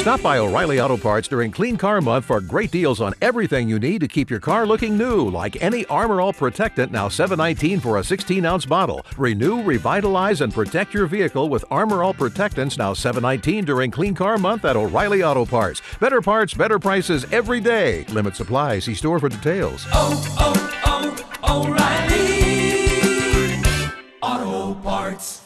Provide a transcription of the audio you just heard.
Stop by O'Reilly Auto Parts during Clean Car Month for great deals on everything you need to keep your car looking new, like any Armor All Protectant, now $7.19 for a 16-ounce bottle. Renew, revitalize, and protect your vehicle with Armor All Protectants, now $7.19 during Clean Car Month at O'Reilly Auto Parts. Better parts, better prices every day. Limit supply. See store for details. Oh, oh, oh, O'Reilly Auto Parts.